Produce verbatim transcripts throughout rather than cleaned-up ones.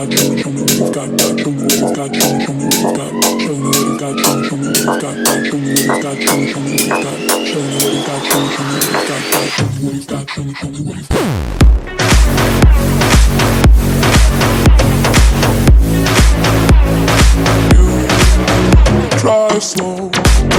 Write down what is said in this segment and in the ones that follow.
Try slow.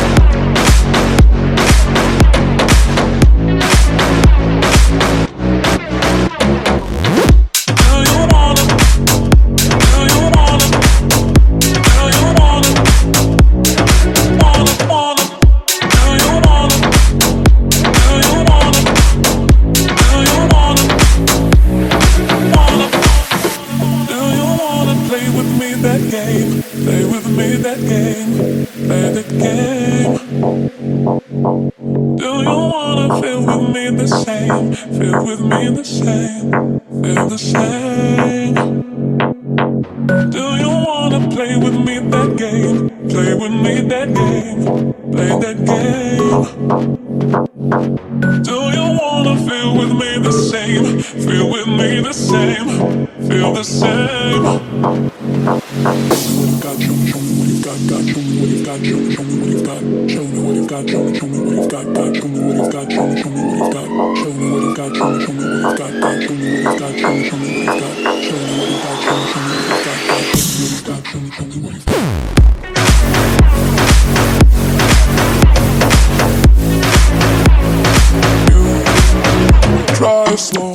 Feel with me the same, feel the same. Do you wanna play with me that game? Play with me that game, play that game. Do you wanna feel with me the same? Feel with me the same, feel the same. Got you, show me what you've got, got, show me what you've got, show me, show me what you've got, show me what you've got, show me, show me what you've got, got, show me what you've got, show me, show me what you've got, show me what you've got, show me, show me what you've got, got, show me what you've got, show me, show me what you've got, show me what you've got, show me, show me what you've got, got, show me what you've got, show me, show me what you've got. You try slow.